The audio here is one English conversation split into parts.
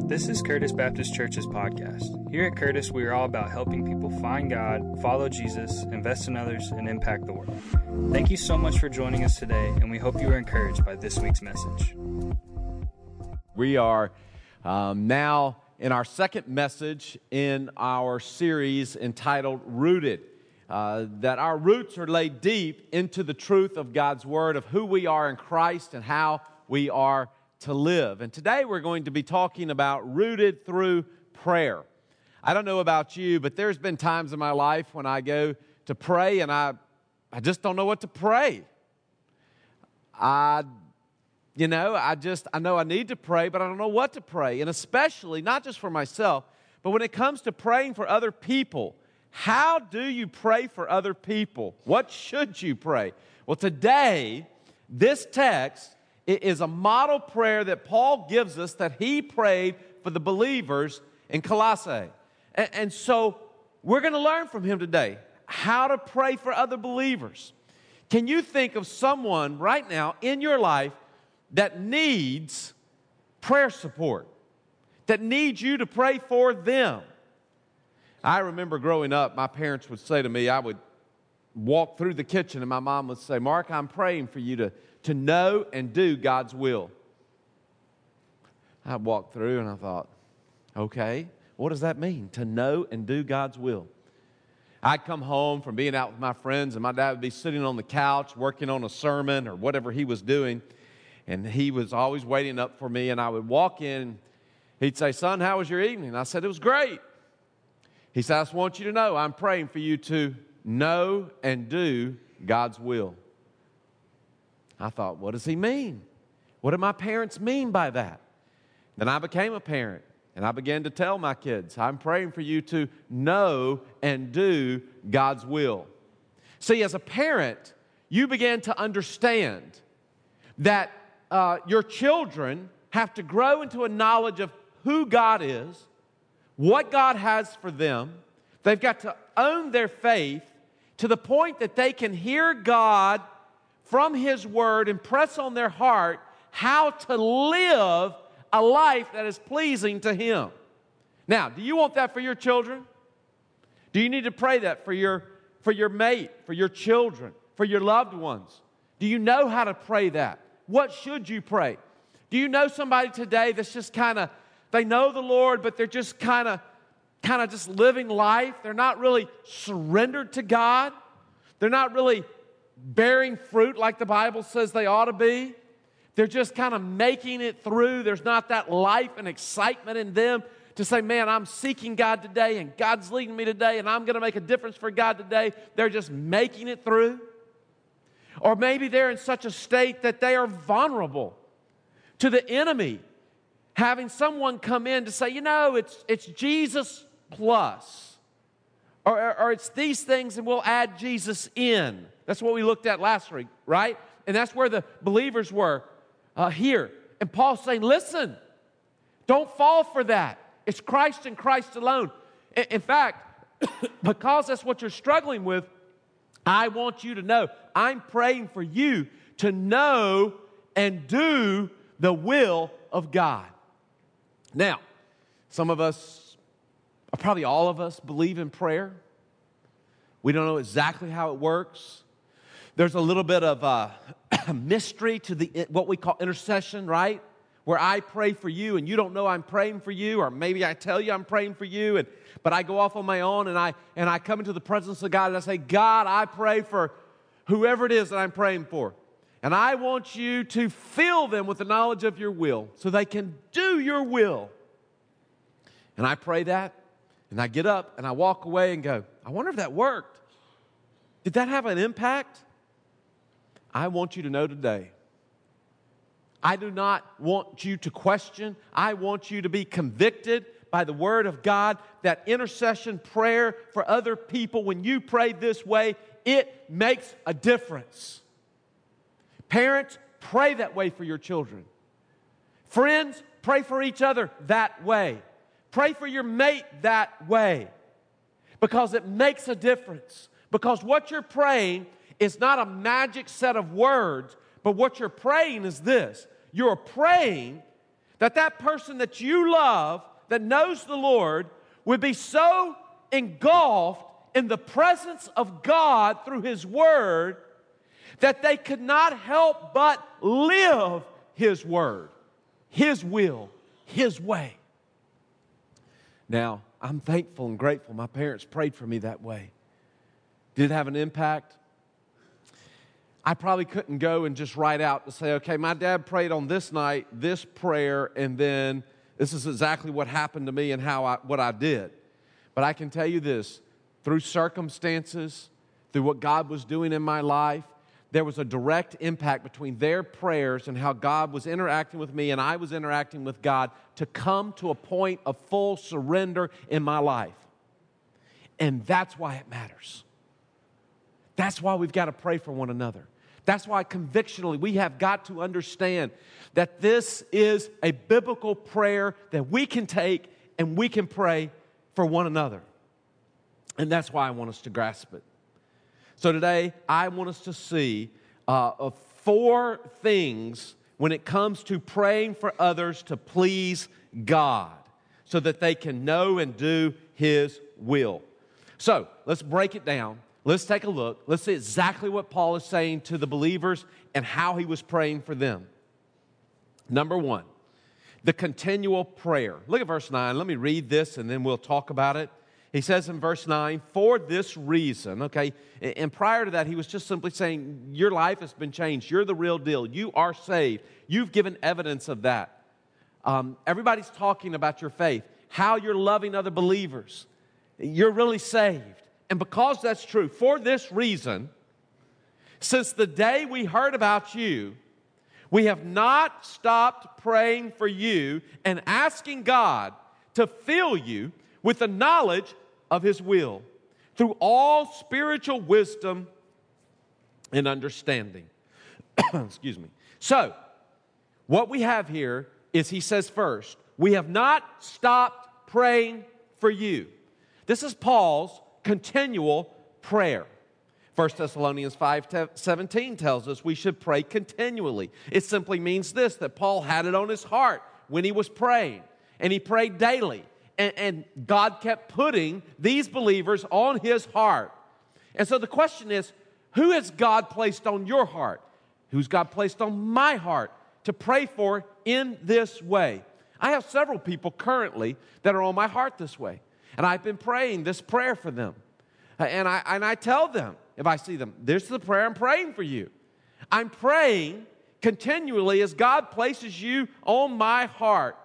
This is Curtis Baptist Church's podcast. Here at Curtis, we are all about helping people find God, follow Jesus, invest in others, and impact the world. Thank you so much for joining us today, and we hope you are encouraged by this week's message. We are now in our second message in our series entitled Rooted, that our roots are laid deep into the truth of God's Word, of who we are in Christ and how we are to live. And today we're going to be talking about rooted through prayer. I don't know about you, but there's been times in my life when I go to pray and I just don't know what to pray. I know I need to pray, but I don't know what to pray. And especially, not just for myself, but when it comes to praying for other people, how do you pray for other people? What should you pray? Well, today, this text is a model prayer that Paul gives us that he prayed for the believers in Colossae. And so we're going to learn from him today how to pray for other believers. Can you think of someone right now in your life that needs prayer support, that needs you to pray for them? I remember growing up, my parents would say to me, I would walk through the kitchen and my mom would say, "Mark, I'm praying for you to know and do God's will." I walked through and I thought, okay, what does that mean, to know and do God's will? I'd come home from being out with my friends and my dad would be sitting on the couch working on a sermon or whatever he was doing, and he was always waiting up for me, and I would walk in. He'd say, "Son, how was your evening?" I said, "It was great." He said, "I just want you to know I'm praying for you to know and do God's will." I thought, what does he mean? What do my parents mean by that? Then I became a parent, and I began to tell my kids, I'm praying for you to know and do God's will. See, as a parent, you began to understand that your children have to grow into a knowledge of who God is, what God has for them. They've got to own their faith to the point that they can hear God from His Word impress on their heart how to live a life that is pleasing to Him. Now, do you want that for your children? Do you need to pray that for your mate, for your children, for your loved ones? Do you know how to pray that? What should you pray? Do you know somebody today that's just they know the Lord, but they're just kind of just living life? They're not really surrendered to God. They're not really bearing fruit like the Bible says they ought to be. They're just kind of making it through. There's not that life and excitement in them to say, man, I'm seeking God today and God's leading me today and I'm going to make a difference for God today. They're just making it through. Or maybe they're in such a state that they are vulnerable to the enemy having someone come in to say, it's Jesus plus. Or it's these things and we'll add Jesus in. That's what we looked at last week, right? And that's where the believers were here. And Paul's saying, listen, don't fall for that. It's Christ and Christ alone. In fact, because that's what you're struggling with, I want you to know, I'm praying for you to know and do the will of God. Now, some of us, or probably all of us, believe in prayer. We don't know exactly how it works. There's a little bit of a mystery to what we call intercession, right? Where I pray for you and you don't know I'm praying for you, or maybe I tell you I'm praying for you, but I go off on my own and I come into the presence of God and I say, God, I pray for whoever it is that I'm praying for. And I want you to fill them with the knowledge of your will so they can do your will. And I pray that, and I get up and I walk away and go, I wonder if that worked. Did that have an impact? I want you to know today, I do not want you to question. I want you to be convicted by the Word of God that intercession prayer for other people, when you pray this way, it makes a difference. Parents, pray that way for your children. Friends, pray for each other that way. Pray for your mate that way, because it makes a difference. Because what you're praying is not a magic set of words, but what you're praying is this. You're praying that person that you love, that knows the Lord, would be so engulfed in the presence of God through His Word that they could not help but live His Word, His will, His way. Now, I'm thankful and grateful my parents prayed for me that way. Did it have an impact? I probably couldn't go and just write out to say, okay, my dad prayed on this night, this prayer, and then this is exactly what happened to me and what I did. But I can tell you this, through circumstances, through what God was doing in my life, there was a direct impact between their prayers and how God was interacting with me and I was interacting with God to come to a point of full surrender in my life. And that's why it matters. That's why we've got to pray for one another. That's why convictionally we have got to understand that this is a biblical prayer that we can take and we can pray for one another. And that's why I want us to grasp it. So today, I want us to see 4 things when it comes to praying for others to please God so that they can know and do His will. So let's break it down. Let's take a look. Let's see exactly what Paul is saying to the believers and how he was praying for them. Number 1, the continual prayer. Look at verse 9. Let me read this and then we'll talk about it. He says in verse 9, for this reason, okay, and prior to that, he was just simply saying, your life has been changed. You're the real deal. You are saved. You've given evidence of that. Everybody's talking about your faith, how you're loving other believers. You're really saved. And because that's true, for this reason, since the day we heard about you, we have not stopped praying for you and asking God to fill you with the knowledge of His will through all spiritual wisdom and understanding. Excuse me. So, what we have here is he says first, we have not stopped praying for you. This is Paul's continual prayer. 1 Thessalonians 5:17 tells us we should pray continually. It simply means this, that Paul had it on his heart when he was praying, and he prayed daily. And God kept putting these believers on his heart. And so the question is, who has God placed on your heart? Who's God placed on my heart to pray for in this way? I have several people currently that are on my heart this way. And I've been praying this prayer for them. And I tell them, if I see them, this is the prayer I'm praying for you. I'm praying continually as God places you on my heart.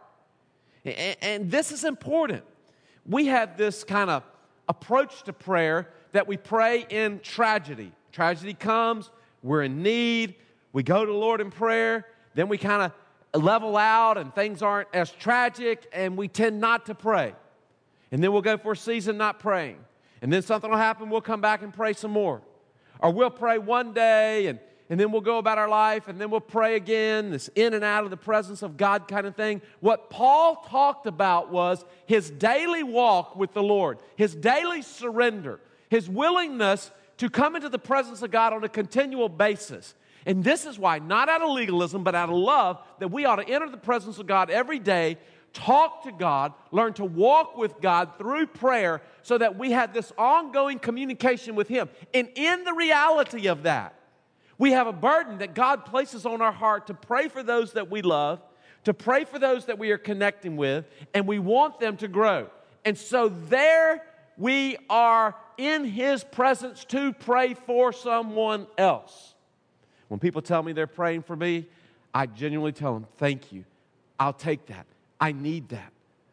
And this is important. We have this kind of approach to prayer that we pray in tragedy. Tragedy comes, we're in need, we go to the Lord in prayer, then we kind of level out and things aren't as tragic and we tend not to pray. And then we'll go for a season not praying. And then something will happen, we'll come back and pray some more. Or we'll pray one day and then we'll go about our life, and then we'll pray again, this in and out of the presence of God kind of thing. What Paul talked about was his daily walk with the Lord, his daily surrender, his willingness to come into the presence of God on a continual basis. And this is why, not out of legalism, but out of love, that we ought to enter the presence of God every day, talk to God, learn to walk with God through prayer so that we have this ongoing communication with Him. And in the reality of that, we have a burden that God places on our heart to pray for those that we love, to pray for those that we are connecting with, and we want them to grow. And so there we are in His presence to pray for someone else. When people tell me they're praying for me, I genuinely tell them, thank you. I'll take that. I need that.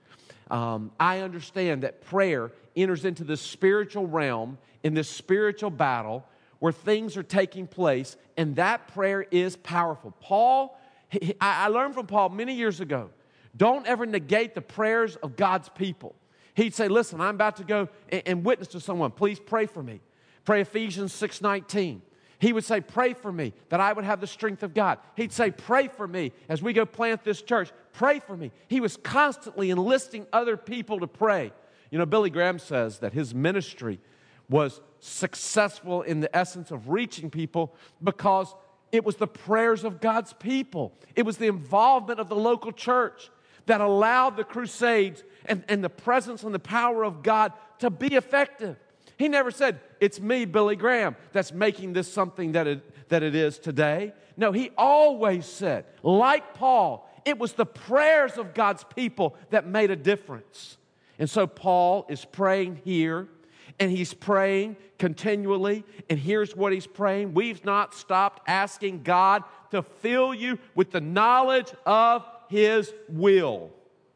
I understand that prayer enters into this spiritual realm, in this spiritual battle, where things are taking place, and that prayer is powerful. Paul, I learned from Paul many years ago, don't ever negate the prayers of God's people. He'd say, listen, I'm about to go and witness to someone. Please pray for me. Pray Ephesians 6:19. He would say, pray for me that I would have the strength of God. He'd say, pray for me as we go plant this church. Pray for me. He was constantly enlisting other people to pray. You know, Billy Graham says that his ministry was successful in the essence of reaching people because it was the prayers of God's people. It was the involvement of the local church. that allowed the Crusades and the presence and the power of God to be effective. He never said, it's me, Billy Graham, that's making this something that it is today. No, he always said, like Paul, it was the prayers of God's people that made a difference. And so Paul is praying here, and he's praying continually, and here's what he's praying. We've not stopped asking God to fill you with the knowledge of His will.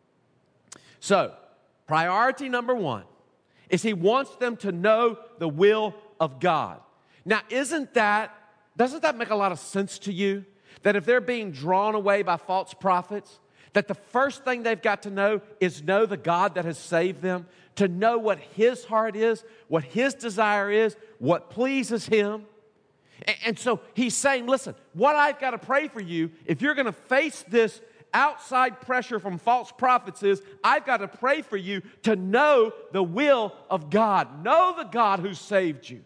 So, priority number one is he wants them to know the will of God. Now, doesn't that make a lot of sense to you? That if they're being drawn away by false prophets, that the first thing they've got to know is know the God that has saved them, to know what His heart is, what His desire is, what pleases Him. And so he's saying, listen, what I've got to pray for you, if you're going to face this outside pressure from false prophets, is I've got to pray for you to know the will of God. Know the God who saved you.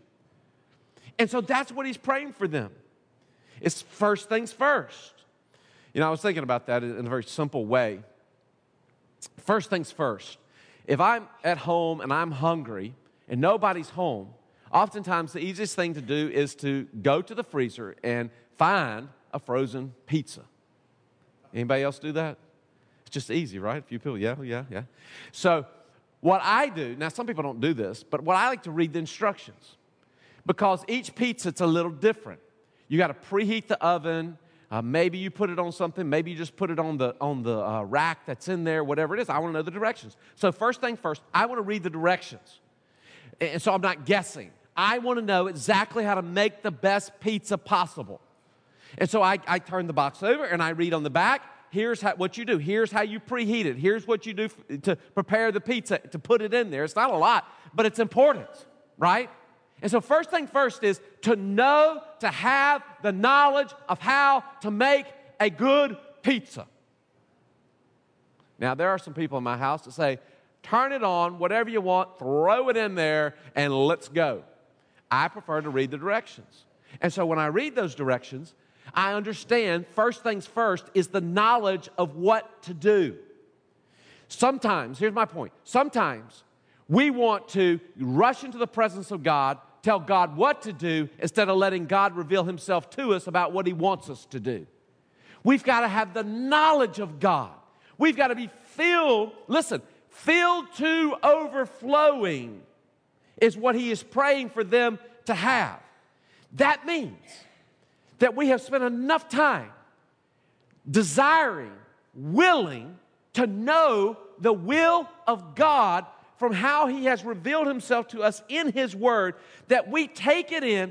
And so that's what he's praying for them. It's first things first. You know, I was thinking about that in a very simple way. First things first. If I'm at home and I'm hungry and nobody's home, oftentimes the easiest thing to do is to go to the freezer and find a frozen pizza. Anybody else do that? It's just easy, right? A few people, yeah. So what I do, now some people don't do this, but what I like to read the instructions. Because each pizza, it's a little different. You got to preheat the oven. Maybe you put it on something. Maybe you just put it on the rack that's in there, whatever it is. I want to know the directions. So first thing first, I want to read the directions. And so I'm not guessing. I want to know exactly how to make the best pizza possible. And so I turn the box over and I read on the back, here's what you do. Here's how you preheat it. Here's what you do to prepare the pizza, to put it in there. It's not a lot, but it's important, right? And so first thing first is to know, to have the knowledge of how to make a good pizza. Now, there are some people in my house that say, turn it on, whatever you want, throw it in there, and let's go. I prefer to read the directions. And so when I read those directions, I understand first things first is the knowledge of what to do. Sometimes, here's my point, sometimes we want to rush into the presence of God, tell God what to do, instead of letting God reveal Himself to us about what He wants us to do. We've got to have the knowledge of God. We've got to be filled to overflowing is what He is praying for them to have. That means that we have spent enough time desiring, willing to know the will of God from how He has revealed Himself to us in His Word, that we take it in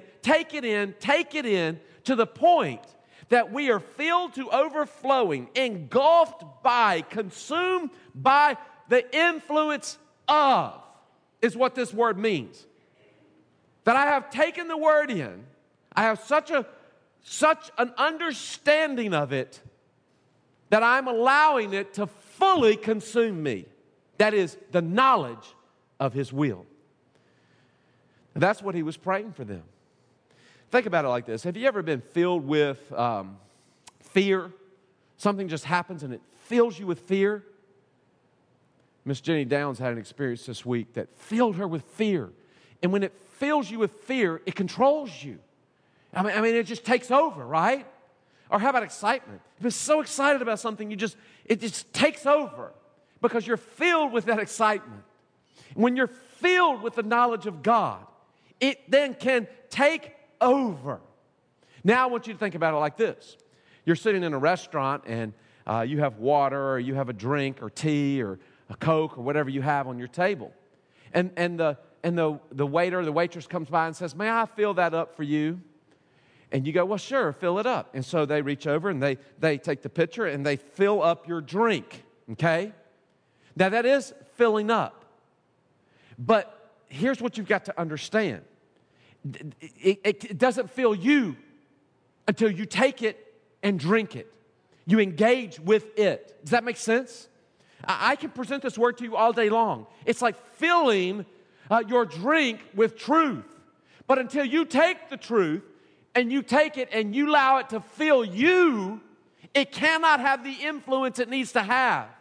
to the point that we are filled to overflowing, engulfed by, consumed by the influence of, is what this word means. That I have taken the Word in, I have such an understanding of it that I'm allowing it to fully consume me. That is the knowledge of His will. And that's what he was praying for them. Think about it like this. Have you ever been filled with fear? Something just happens and it fills you with fear. Miss Jenny Downs had an experience this week that filled her with fear. And when it fills you with fear, it controls you. I mean, it just takes over, right? Or how about excitement? If you're so excited about something, it just takes over because you're filled with that excitement. When you're filled with the knowledge of God, it then can take over. Now I want you to think about it like this. You're sitting in a restaurant and you have water or you have a drink or tea or a Coke or whatever you have on your table. And the waiter or the waitress comes by and says, "May I fill that up for you?" And you go, "Well, sure, fill it up." And so they reach over and they take the pitcher and they fill up your drink, okay? Now that is filling up. But here's what you've got to understand. It doesn't fill you until you take it and drink it. You engage with it. Does that make sense? I can present this word to you all day long. It's like filling your drink with truth. But until you take the truth and you take it and you allow it to fill you, it cannot have the influence it needs to have.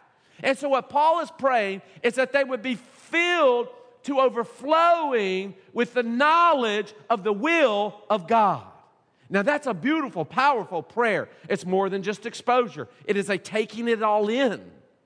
And so what Paul is praying is that they would be filled to overflowing with the knowledge of the will of God. Now that's a beautiful, powerful prayer. It's more than just exposure. It is a taking it all in.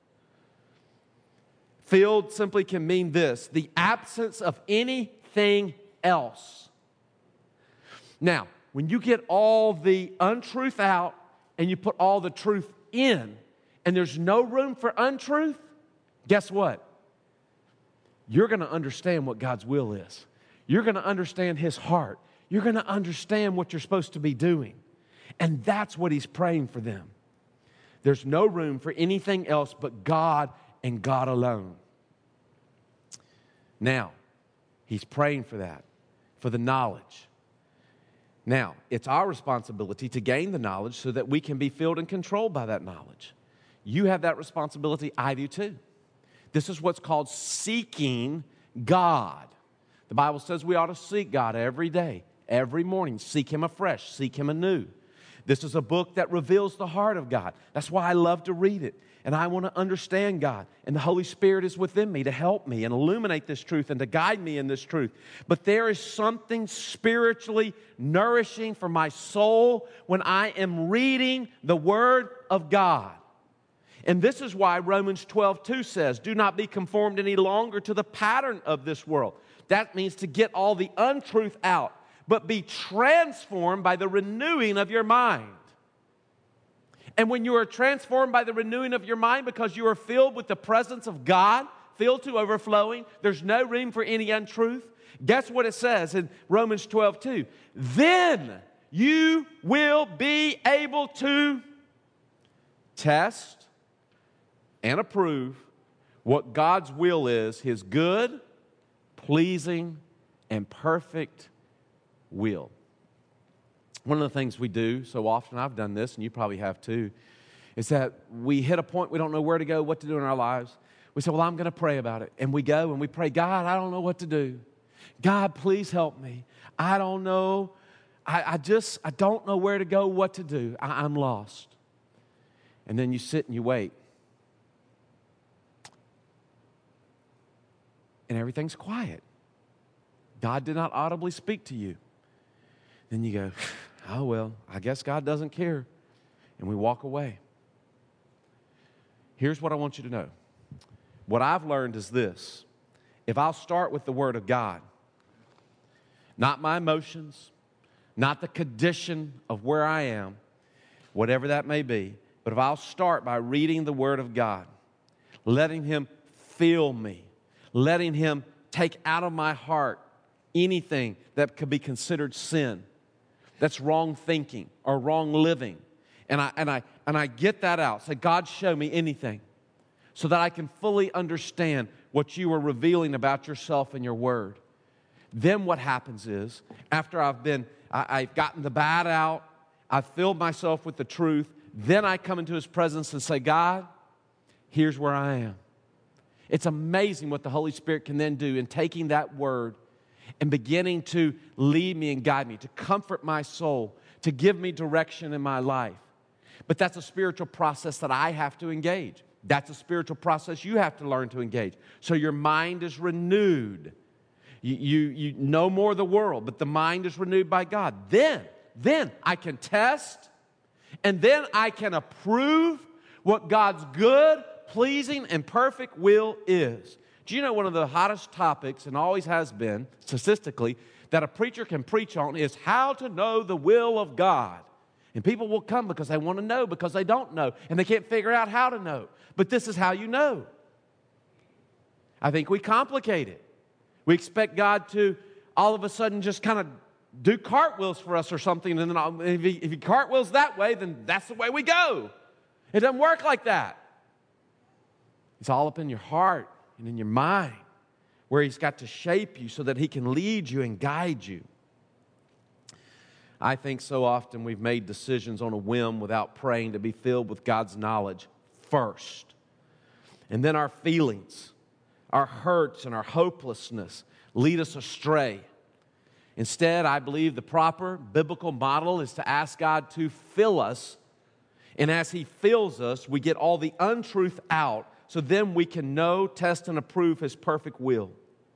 Filled simply can mean this: the absence of anything else. Now, when you get all the untruth out and you put all the truth in, and there's no room for untruth, guess what? You're going to understand what God's will is. You're going to understand His heart. You're going to understand what you're supposed to be doing. And that's what He's praying for them. There's no room for anything else but God and God alone. Now, He's praying for that, for the knowledge. Now, it's our responsibility to gain the knowledge so that we can be filled and controlled by that knowledge. You have that responsibility. I do too. This is what's called seeking God. The Bible says we ought to seek God every day, every morning. Seek Him afresh, seek Him anew. This is a book that reveals the heart of God. That's why I love to read it. And I want to understand God. And the Holy Spirit is within me to help me and illuminate this truth and to guide me in this truth. But there is something spiritually nourishing for my soul when I am reading the Word of God. And this is why Romans 12:2 says, do not be conformed any longer to the pattern of this world. That means to get all the untruth out, but be transformed by the renewing of your mind. And when you are transformed by the renewing of your mind because you are filled with the presence of God, filled to overflowing, there's no room for any untruth. Guess what it says in Romans 12:2? Then you will be able to test and approve what God's will is, His good, pleasing, and perfect will. One of the things we do so often, I've done this, and you probably have too, is that we hit a point we don't know where to go, what to do in our lives. We say, well, I'm going to pray about it. And we go and we pray, God, I don't know what to do. God, please help me. I don't know. I don't know where to go, what to do. I'm lost. And then you sit and you wait. And everything's quiet. God did not audibly speak to you. Then you go, oh, well, I guess God doesn't care. And we walk away. Here's what I want you to know. What I've learned is this. If I'll start with the Word of God, not my emotions, not the condition of where I am, whatever that may be, but if I'll start by reading the Word of God, letting Him fill me, letting Him take out of my heart anything that could be considered sin, that's wrong thinking or wrong living, and I get that out. Say, God, show me anything so that I can fully understand what you are revealing about yourself and your Word. Then what happens is, after I've gotten the bad out, I've filled myself with the truth, then I come into His presence and say, God, here's where I am. It's amazing what the Holy Spirit can then do in taking that Word and beginning to lead me and guide me, to comfort my soul, to give me direction in my life. But that's a spiritual process that I have to engage. That's a spiritual process you have to learn to engage. So your mind is renewed. You know more of the world, but the mind is renewed by God. Then I can test, and then I can approve what God's good, pleasing, and perfect will is. Do you know one of the hottest topics, and always has been, statistically, that a preacher can preach on is how to know the will of God. And people will come because they want to know, because they don't know, and they can't figure out how to know. But this is how you know. I think we complicate it. We expect God to all of a sudden just kind of do cartwheels for us or something, and then if he cartwheels that way, then that's the way we go. It doesn't work like that. It's all up in your heart and in your mind, where He's got to shape you so that He can lead you and guide you. I think so often we've made decisions on a whim without praying to be filled with God's knowledge first. And then our feelings, our hurts, and our hopelessness lead us astray. Instead, I believe the proper biblical model is to ask God to fill us And as He fills us, we get all the untruth out, so then we can know, test, and approve His perfect will.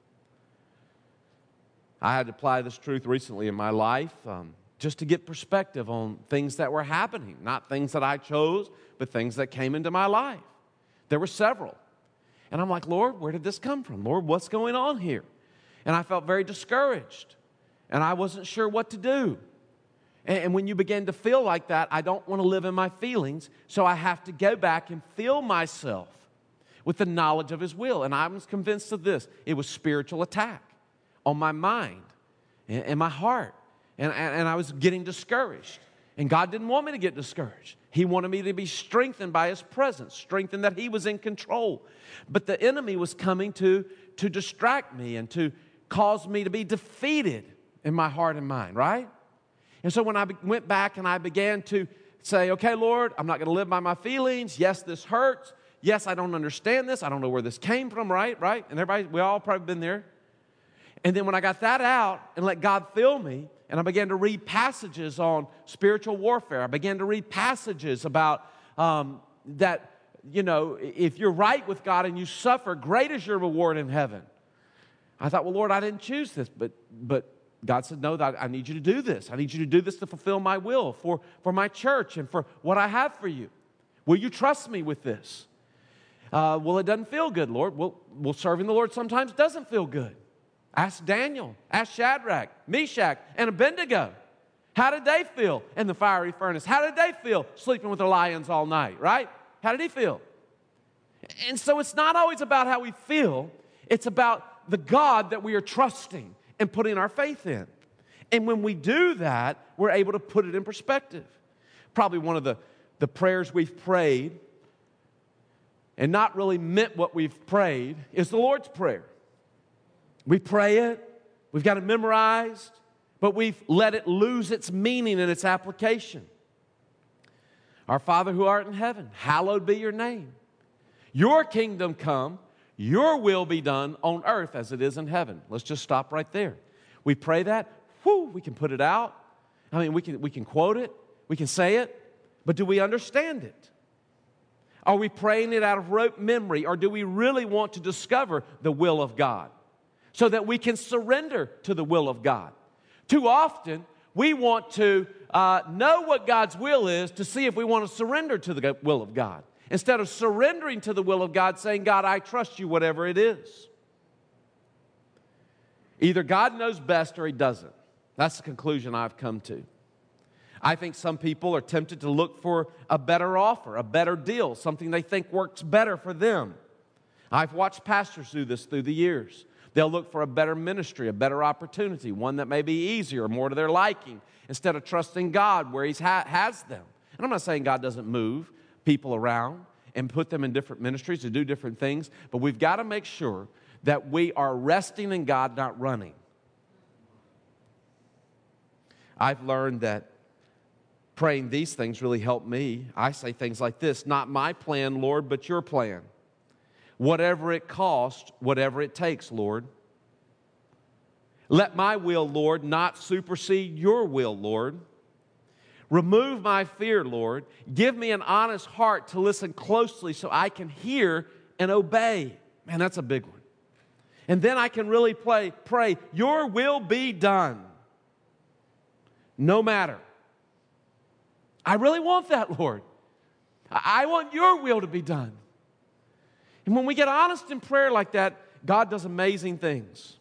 I had to apply this truth recently in my life just to get perspective on things that were happening. Not things that I chose, but things that came into my life. There were several. And I'm like, Lord, where did this come from? Lord, what's going on here? And I felt very discouraged. And I wasn't sure what to do. And when you begin to feel like that, I don't want to live in my feelings, so I have to go back and fill myself with the knowledge of His will. And I was convinced of this. It was spiritual attack on my mind and my heart. And I was getting discouraged. And God didn't want me to get discouraged. He wanted me to be strengthened by His presence, strengthened that He was in control. But the enemy was coming to distract me and to cause me to be defeated in my heart and mind, right? And so when I went back and I began to say, okay, Lord, I'm not going to live by my feelings. Yes, this hurts. Yes, I don't understand this. I don't know where this came from, right? And everybody, we all probably been there. And then when I got that out and let God fill me, and I began to read passages on spiritual warfare, I began to read passages about that, you know, if you're right with God and you suffer, great is your reward in heaven. I thought, well, Lord, I didn't choose this, but God said, no, I need you to do this. I need you to do this to fulfill my will for my church and for what I have for you. Will you trust me with this? Well, it doesn't feel good, Lord. Well, serving the Lord sometimes doesn't feel good. Ask Daniel, ask Shadrach, Meshach, and Abednego. How did they feel in the fiery furnace? How did they feel sleeping with the lions all night, right? How did he feel? And so it's not always about how we feel. It's about the God that we are trusting and putting our faith in. And when we do that, we're able to put it in perspective. Probably one of the prayers we've prayed and not really meant what we've prayed is the Lord's Prayer. We pray it, we've got it memorized, but we've let it lose its meaning and its application. Our Father who art in heaven, hallowed be your name. Your kingdom come, your will be done on earth as it is in heaven. Let's just stop right there. We pray that, we can put it out. I mean, we can quote it, we can say it, but do we understand it? Are we praying it out of rote memory, or do we really want to discover the will of God so that we can surrender to the will of God? Too often, we want to know what God's will is to see if we want to surrender to the will of God, instead of surrendering to the will of God, saying, God, I trust you, whatever it is. Either God knows best or He doesn't. That's the conclusion I've come to. I think some people are tempted to look for a better offer, a better deal, something they think works better for them. I've watched pastors do this through the years. They'll look for a better ministry, a better opportunity, one that may be easier, more to their liking, instead of trusting God where He has them. And I'm not saying God doesn't move people around and put them in different ministries to do different things, but we've got to make sure that we are resting in God, not running. I've learned that praying these things really helped me. I say things like this: not my plan, Lord, but your plan. Whatever it costs, whatever it takes, Lord. Let my will, Lord, not supersede your will, Lord. Remove my fear, Lord. Give me an honest heart to listen closely so I can hear and obey. Man, that's a big one. And then I can really pray, your will be done, no matter. I really want that, Lord. I want your will to be done. And when we get honest in prayer like that, God does amazing things.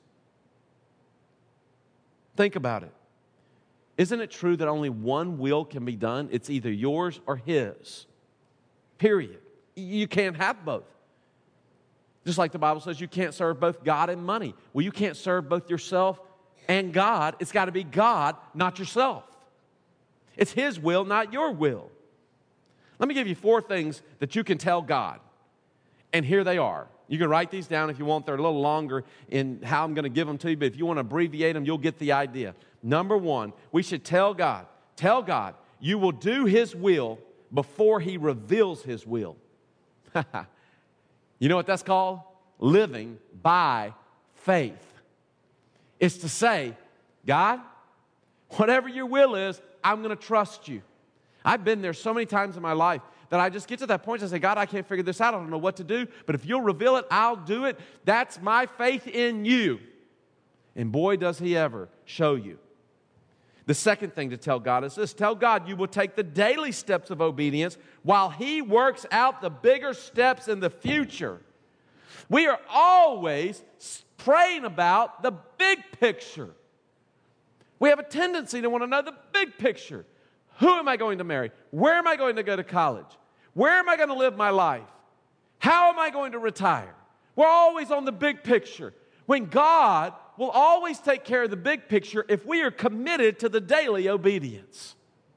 Think about it. Isn't it true that only one will can be done? It's either yours or His. Period. You can't have both. Just like the Bible says, you can't serve both God and money. Well, you can't serve both yourself and God. It's got to be God, not yourself. It's His will, not your will. Let me give you 4 things that you can tell God. And here they are. You can write these down if you want. They're a little longer in how I'm going to give them to you, but if you want to abbreviate them, you'll get the idea. Number 1, we should tell God, you will do His will before He reveals His will. You know what that's called? Living by faith. It's to say, God, whatever your will is, I'm going to trust you. I've been there so many times in my life that I just get to that point and I say, God, I can't figure this out. I don't know what to do. But if you'll reveal it, I'll do it. That's my faith in you. And boy, does he ever show you. The second thing to tell God is this. Tell God you will take the daily steps of obedience while he works out the bigger steps in the future. We are always praying about the big picture. We have a tendency to want to know the big picture. Who am I going to marry? Where am I going to go to college? Where am I going to live my life? How am I going to retire? We're always on the big picture. When God will always take care of the big picture if we are committed to the daily obedience.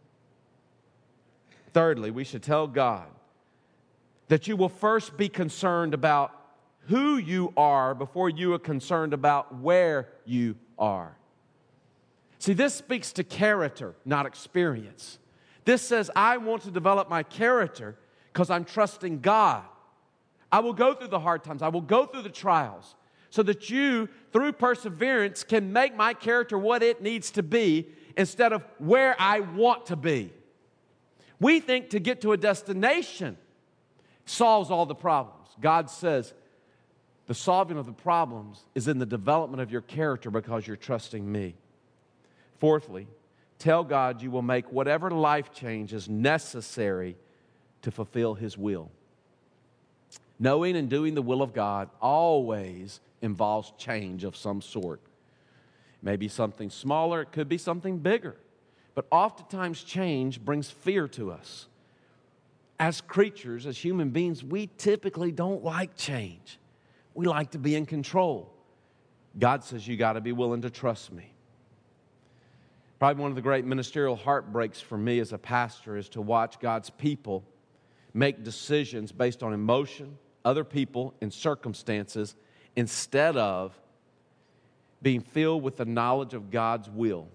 Thirdly, we should tell God that you will first be concerned about who you are before you are concerned about where you are. See, this speaks to character, not experience. This says, I want to develop my character because I'm trusting God. I will go through the hard times. I will go through the trials so that you, through perseverance, can make my character what it needs to be instead of where I want to be. We think to get to a destination solves all the problems. God says the solving of the problems is in the development of your character because you're trusting me. Fourthly, tell God you will make whatever life change is necessary to fulfill his will. Knowing and doing the will of God always involves change of some sort. It may be something smaller, it could be something bigger. But oftentimes change brings fear to us. As creatures, as human beings, we typically don't like change. We like to be in control. God says you got to be willing to trust me. Probably one of the great ministerial heartbreaks for me as a pastor is to watch God's people make decisions based on emotion, other people, and circumstances instead of being filled with the knowledge of God's will.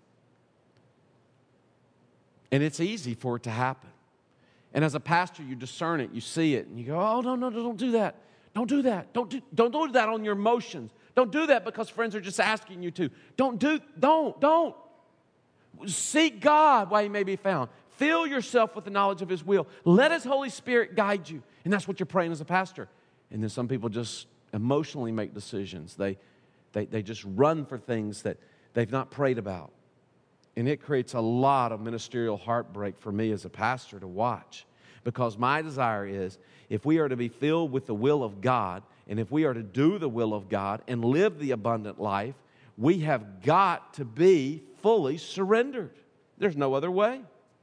And it's easy for it to happen. And as a pastor, you discern it, you see it, and you go, oh, no, don't do that. Don't do that. Don't do that on your emotions. Don't do that because friends are just asking you to. Don't. Seek God while he may be found. Fill yourself with the knowledge of his will. Let his Holy Spirit guide you. And that's what you're praying as a pastor. And then some people just emotionally make decisions. They just run for things that they've not prayed about. And it creates a lot of ministerial heartbreak for me as a pastor to watch. Because my desire is, if we are to be filled with the will of God, and if we are to do the will of God and live the abundant life, we have got to be fully surrendered. There's no other way.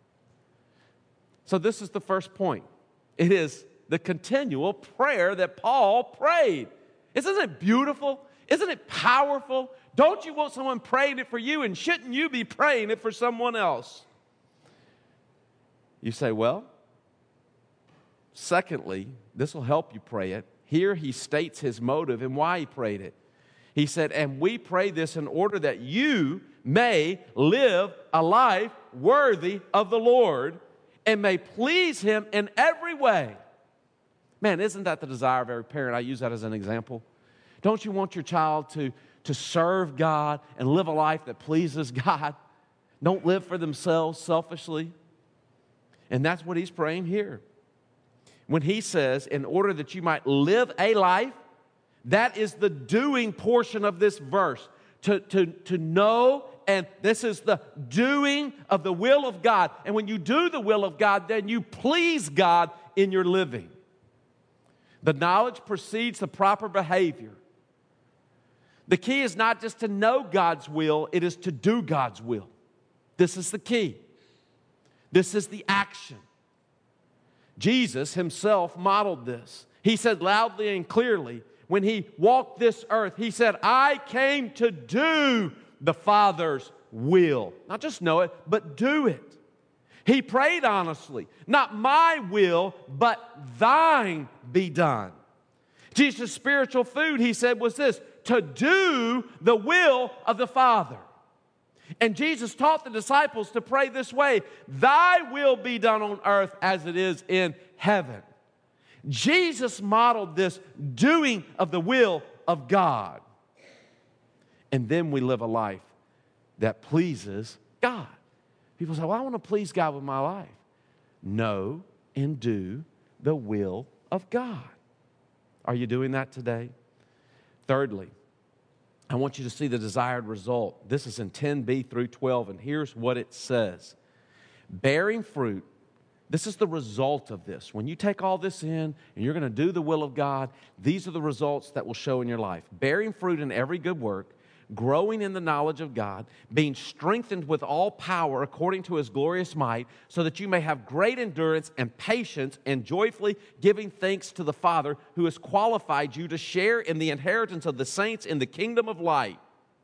So this is the first point. It is the continual prayer that Paul prayed. Isn't it beautiful? Isn't it powerful? Don't you want someone praying it for you, and shouldn't you be praying it for someone else? You say, well, secondly, this will help you pray it. Here he states his motive and why he prayed it. He said, and we pray this in order that you may live a life worthy of the Lord and may please him in every way. Man, isn't that the desire of every parent? I use that as an example. Don't you want your child to serve God and live a life that pleases God? Don't live for themselves selfishly. And that's what he's praying here. When he says, in order that you might live a life, that is the doing portion of this verse. To know, and this is the doing of the will of God. And when you do the will of God, then you please God in your living. The knowledge precedes the proper behavior. The key is not just to know God's will, it is to do God's will. This is the key. This is the action. Jesus himself modeled this. He said loudly and clearly, when he walked this earth, he said, I came to do the Father's will. Not just know it, but do it. He prayed honestly, not my will, but thine be done. Jesus' spiritual food, he said, was this, to do the will of the Father. And Jesus taught the disciples to pray this way, thy will be done on earth as it is in heaven. Jesus modeled this doing of the will of God. And then we live a life that pleases God. People say, well, I want to please God with my life. know and do the will of God. Are you doing that today? Thirdly, I want you to see the desired result. This is in 10b through 12, and here's what it says. Bearing fruit, this is the result of this. When you take all this in and you're going to do the will of God, these are the results that will show in your life. Bearing fruit in every good work, growing in the knowledge of God, being strengthened with all power according to His glorious might, so that you may have great endurance and patience, and joyfully giving thanks to the Father who has qualified you to share in the inheritance of the saints in the kingdom of light.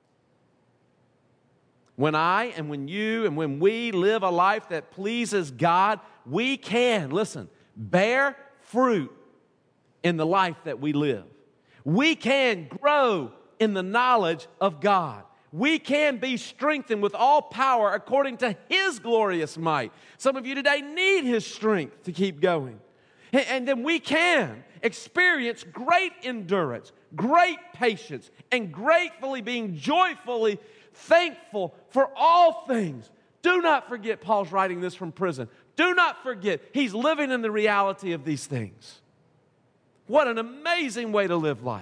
When when we live a life that pleases God, we can, listen, bear fruit in the life that we live. We can grow in the knowledge of God. We can be strengthened with all power according to His glorious might. Some of you today need His strength to keep going. And then we can experience great endurance, great patience, and gratefully being joyfully thankful for all things. Do not forget, Paul's writing this from prison. Do not forget, he's living in the reality of these things. What an amazing way to live life.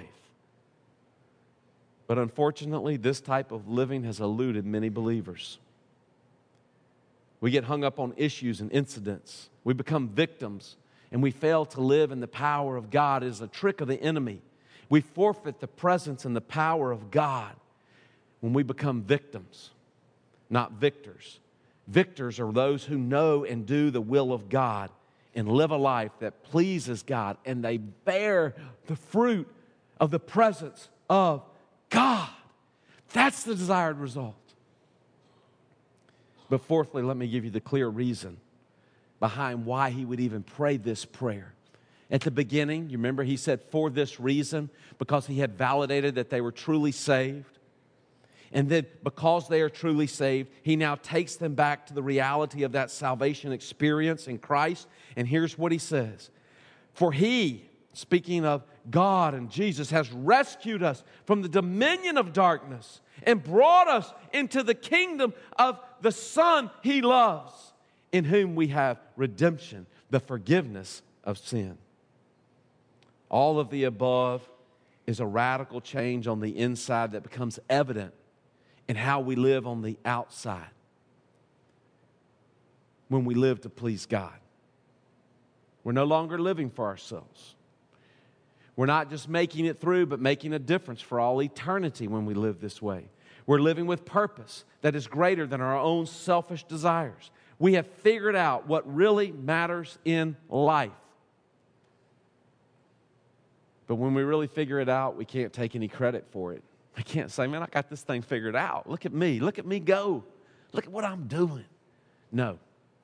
But unfortunately, this type of living has eluded many believers. We get hung up on issues and incidents. We become victims, and we fail to live in the power of God. It is a trick of the enemy. We forfeit the presence and the power of God when we become victims, not victors. Victors are those who know and do the will of God and live a life that pleases God, and they bear the fruit of the presence of God. That's the desired result. But fourthly, let me give you the clear reason behind why he would even pray this prayer. At the beginning, you remember he said, for this reason, because he had validated that they were truly saved. And then because they are truly saved, he now takes them back to the reality of that salvation experience in Christ. And here's what he says. For he, speaking of God and Jesus, has rescued us from the dominion of darkness and brought us into the kingdom of the Son he loves, in whom we have redemption, the forgiveness of sin. All of the above is a radical change on the inside that becomes evident in how we live on the outside when we live to please God. We're no longer living for ourselves. We're not just making it through, but making a difference for all eternity when we live this way. We're living with purpose that is greater than our own selfish desires. We have figured out what really matters in life. But when we really figure it out, we can't take any credit for it. I can't say, man, I got this thing figured out. Look at me go. Look at what I'm doing. No.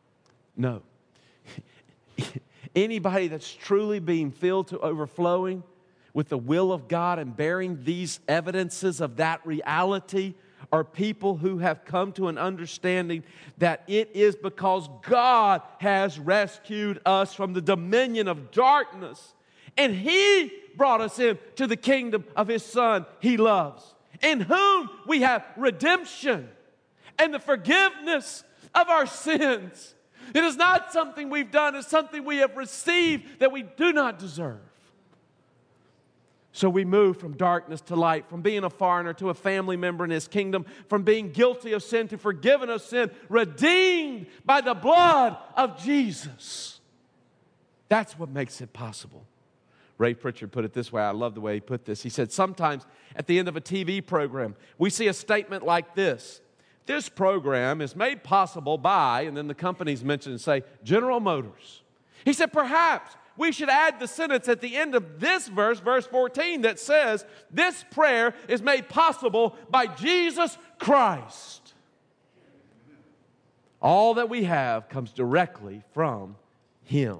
Anybody that's truly being filled to overflowing with the will of God and bearing these evidences of that reality are people who have come to an understanding that it is because God has rescued us from the dominion of darkness, and He brought us into the kingdom of His Son He loves, in whom we have redemption and the forgiveness of our sins. It is not something we've done, it's something we have received that we do not deserve. So we move from darkness to light, from being a foreigner to a family member in His kingdom, from being guilty of sin to forgiven of sin, redeemed by the blood of Jesus. That's what makes it possible. Ray Pritchard put it this way. I love the way he put this. He said, sometimes at the end of a TV program, we see a statement like this. This program is made possible by, and then the companies mention and say, General Motors. He said, perhaps we should add the sentence at the end of this verse, verse 14, that says, this prayer is made possible by Jesus Christ. All that we have comes directly from Him.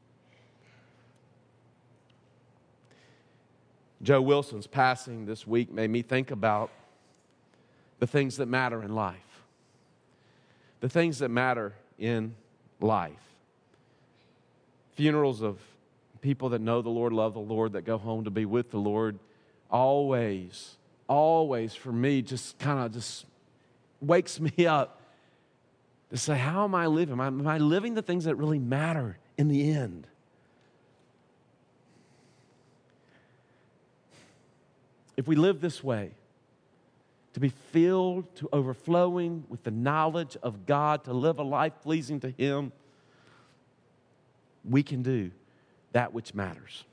Joe Wilson's passing this week made me think about the things that matter in life. The things that matter in life. Funerals of people that know the Lord, love the Lord, that go home to be with the Lord, always for me, just kind of wakes me up To say, how am I living? Am I living the things that really matter in the end? If we live this way, to be filled to overflowing with the knowledge of God, to live a life pleasing to Him, we can do that which matters.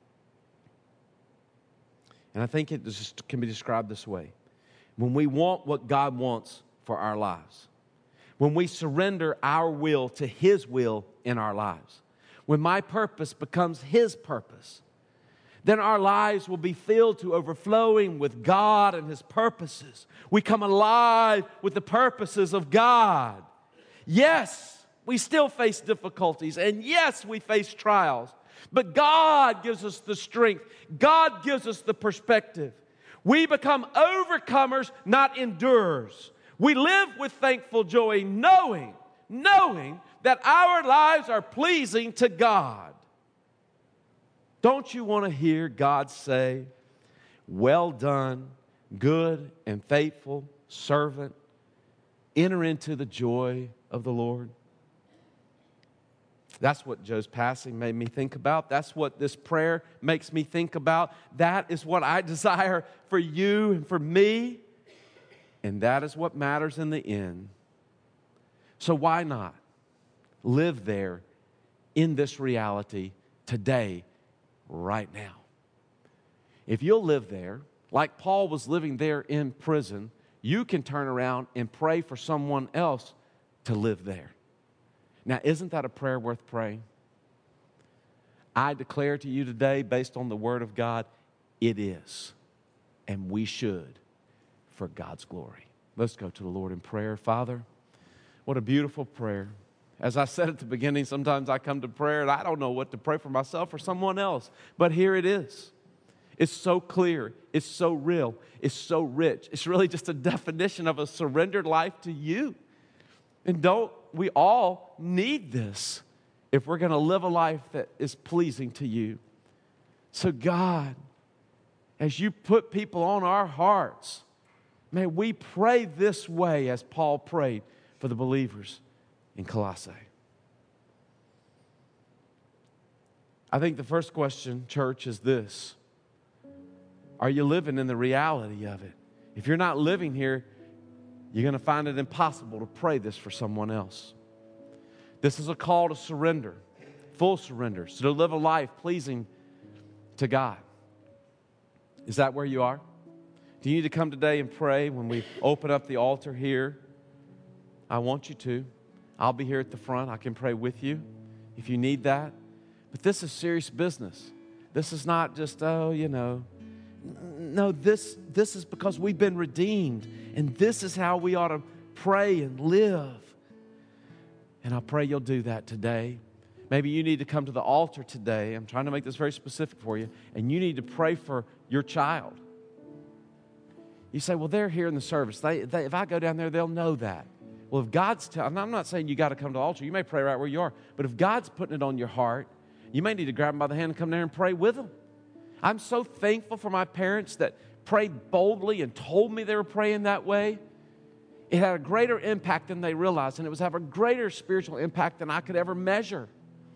And I think it just can be described this way. When we want what God wants for our lives, when we surrender our will to His will in our lives, when my purpose becomes His purpose, then our lives will be filled to overflowing with God and His purposes. We come alive with the purposes of God. Yes, we still face difficulties, and yes, we face trials, but God gives us the strength. God gives us the perspective. We become overcomers, not endurers. We live with thankful joy, knowing that our lives are pleasing to God. Don't you want to hear God say, "Well done, good and faithful servant, enter into the joy of the Lord"? That's what Joe's passing made me think about. That's what this prayer makes me think about. That is what I desire for you and for me. And that is what matters in the end. So why not live there in this reality today, right now? If you'll live there, like Paul was living there in prison, you can turn around and pray for someone else to live there. Now, isn't that a prayer worth praying? I declare to you today, based on the Word of God, it is. And we should, for God's glory. Let's go to the Lord in prayer. Father, what a beautiful prayer. As I said at the beginning, sometimes I come to prayer and I don't know what to pray for myself or someone else. But here it is. It's so clear. It's so real. It's so rich. It's really just a definition of a surrendered life to you. And don't we all need this if we're going to live a life that is pleasing to you? So God, as you put people on our hearts, may we pray this way as Paul prayed for the believers in Colossae. I think the first question, church, is this: are you living in the reality of it? If you're not living here, you're going to find it impossible to pray this for someone else. This is a call to surrender, full surrender, so to live a life pleasing to God. Is that where you are? Do you need to come today and pray when we open up the altar here? I want you to. I'll be here at the front. I can pray with you if you need that. But this is serious business. This is not just, No, this is because we've been redeemed. And this is how we ought to pray and live. And I pray you'll do that today. Maybe you need to come to the altar today. I'm trying to make this very specific for you. And you need to pray for your child. You say, well, they're here in the service. If I go down there, they'll know that. Well, if God's telling, I'm not saying you got to come to the altar. You may pray right where you are. But if God's putting it on your heart, you may need to grab them by the hand and come there and pray with them. I'm so thankful for my parents that prayed boldly and told me they were praying that way. It had a greater impact than they realized, and it was have a greater spiritual impact than I could ever measure.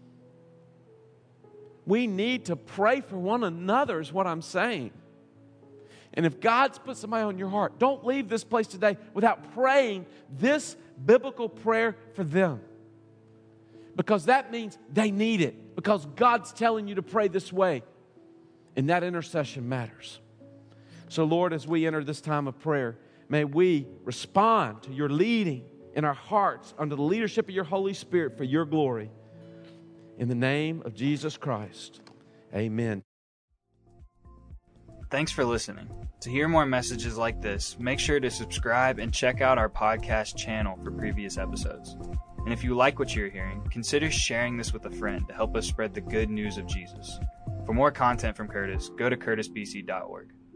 We need to pray for one another is what I'm saying. And if God's put somebody on your heart, don't leave this place today without praying this biblical prayer for them. Because that means they need it. Because God's telling you to pray this way. And that intercession matters. So, Lord, as we enter this time of prayer, may we respond to your leading in our hearts under the leadership of your Holy Spirit for your glory. In the name of Jesus Christ, amen. Thanks for listening. To hear more messages like this, make sure to subscribe and check out our podcast channel for previous episodes. And if you like what you're hearing, consider sharing this with a friend to help us spread the good news of Jesus. For more content from Curtis, go to curtisbc.org.